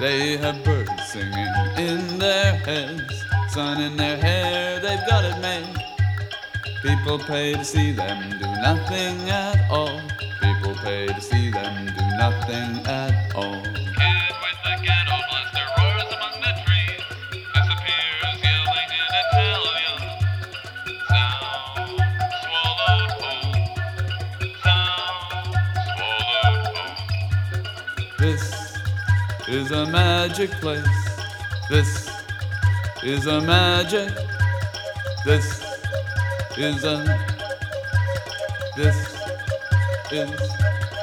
They have birds singing in their heads, sun in their hair, they've got it made. People pay to see them do nothing at all. People pay to see them do nothing at all. Kid with the ghetto blaster roars among the trees, disappears yelling in Italian. Sound swallowed whole. Sound swallowed whole. This is a magic place. This is a magic. This is a. This is